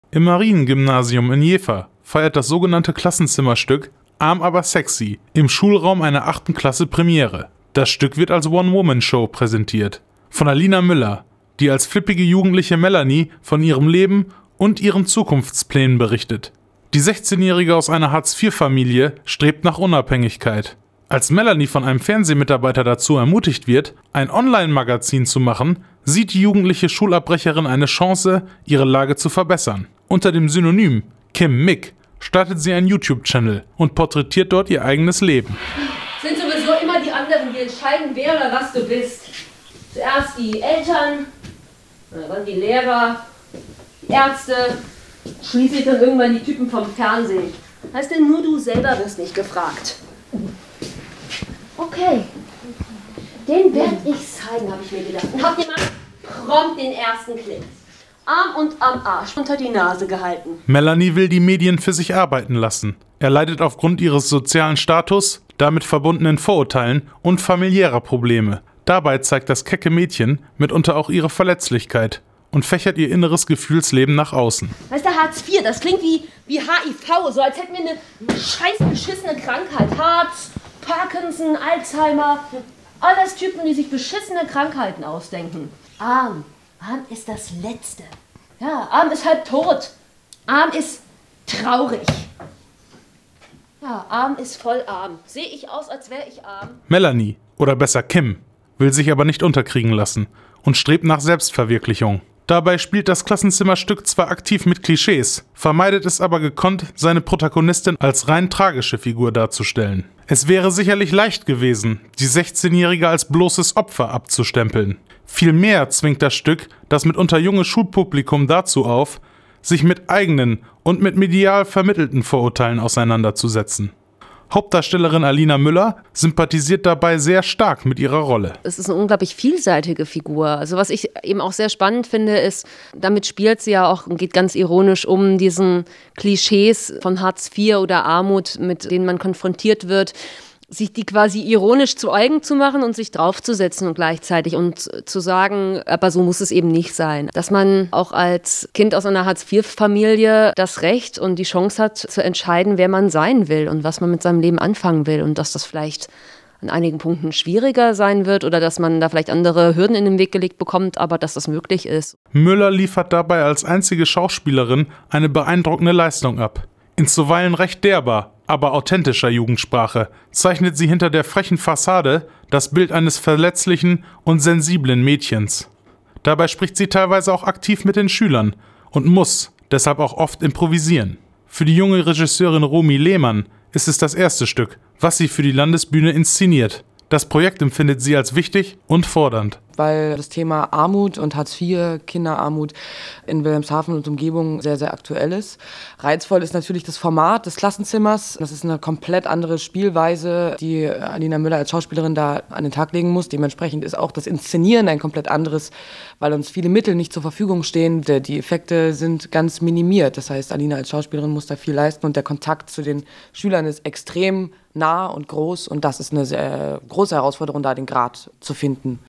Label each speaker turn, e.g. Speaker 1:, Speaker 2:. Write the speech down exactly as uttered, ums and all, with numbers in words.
Speaker 1: Im Mariengymnasium in Jever feiert das sogenannte Klassenzimmerstück Arm aber sexy im Schulraum einer achten Klasse Premiere. Das Stück wird als One-Woman-Show präsentiert. Von Alina Müller, die als flippige jugendliche Melanie von ihrem Leben und ihren Zukunftsplänen berichtet. Die sechzehnjährige aus einer Hartz vier Familie strebt nach Unabhängigkeit. Als Melanie von einem Fernsehmitarbeiter dazu ermutigt wird, ein Online-Magazin zu machen, sieht die jugendliche Schulabbrecherin eine Chance, ihre Lage zu verbessern. Unter dem Synonym Kim Mick startet sie einen YouTube-Channel und porträtiert dort ihr eigenes Leben.
Speaker 2: Sind sowieso immer die anderen, die entscheiden, wer oder was du bist. Zuerst die Eltern, dann die Lehrer, die Ärzte, schließlich dann irgendwann die Typen vom Fernsehen. Heißt denn, nur du selber wirst nicht gefragt. Okay, den werde ich zeigen, habe ich mir gedacht. Und habt ihr mal prompt den ersten Klick. Arm und am Arsch unter die Nase gehalten.
Speaker 1: Melanie will die Medien für sich arbeiten lassen. Er leidet aufgrund ihres sozialen Status, damit verbundenen Vorurteilen und familiärer Probleme. Dabei zeigt das kecke Mädchen mitunter auch ihre Verletzlichkeit und fächert ihr inneres Gefühlsleben nach außen.
Speaker 2: Weißt du, Hartz vier, das klingt wie, wie H I V, so als hätten wir eine scheiß beschissene Krankheit. Hartz, Parkinson, Alzheimer, alles Typen, die sich beschissene Krankheiten ausdenken. Arm, arm ist das Letzte. Ja, arm ist halb tot. Arm ist traurig. Ja, arm ist voll arm. Sehe ich aus, als wäre ich arm?
Speaker 1: Melanie, oder besser Kim, will sich aber nicht unterkriegen lassen und strebt nach Selbstverwirklichung. Dabei spielt das Klassenzimmerstück zwar aktiv mit Klischees, vermeidet es aber gekonnt, seine Protagonistin als rein tragische Figur darzustellen. Es wäre sicherlich leicht gewesen, die sechzehnjährige als bloßes Opfer abzustempeln. Vielmehr zwingt das Stück das mitunter junge Schulpublikum dazu auf, sich mit eigenen und mit medial vermittelten Vorurteilen auseinanderzusetzen. Hauptdarstellerin Alina Müller sympathisiert dabei sehr stark mit ihrer Rolle.
Speaker 3: Es ist eine unglaublich vielseitige Figur. Also was ich eben auch sehr spannend finde, ist, damit spielt sie ja auch und geht ganz ironisch um diesen Klischees von Hartz vier oder Armut, mit denen man konfrontiert wird, sich die quasi ironisch zu eigen zu machen und sich draufzusetzen und gleichzeitig und zu sagen, aber so muss es eben nicht sein. Dass man auch als Kind aus einer Hartz vier Familie das Recht und die Chance hat, zu entscheiden, wer man sein will und was man mit seinem Leben anfangen will und dass das vielleicht an einigen Punkten schwieriger sein wird oder dass man da vielleicht andere Hürden in den Weg gelegt bekommt, aber dass das möglich ist.
Speaker 1: Müller liefert dabei als einzige Schauspielerin eine beeindruckende Leistung ab. In zuweilen recht derber, aber authentischer Jugendsprache zeichnet sie hinter der frechen Fassade das Bild eines verletzlichen und sensiblen Mädchens. Dabei spricht sie teilweise auch aktiv mit den Schülern und muss deshalb auch oft improvisieren. Für die junge Regisseurin Romy Lehmann ist es das erste Stück, was sie für die Landesbühne inszeniert. Das Projekt empfindet sie als wichtig und fordernd.
Speaker 4: Weil das Thema Armut und Hartz vier, Kinderarmut in Wilhelmshaven und Umgebung sehr, sehr aktuell ist. Reizvoll ist natürlich das Format des Klassenzimmers. Das ist eine komplett andere Spielweise, die Alina Müller als Schauspielerin da an den Tag legen muss. Dementsprechend ist auch das Inszenieren ein komplett anderes, weil uns viele Mittel nicht zur Verfügung stehen. Die Effekte sind ganz minimiert. Das heißt, Alina als Schauspielerin muss da viel leisten und der Kontakt zu den Schülern ist extrem nah und groß und das ist eine sehr große Herausforderung, da den Grat zu finden.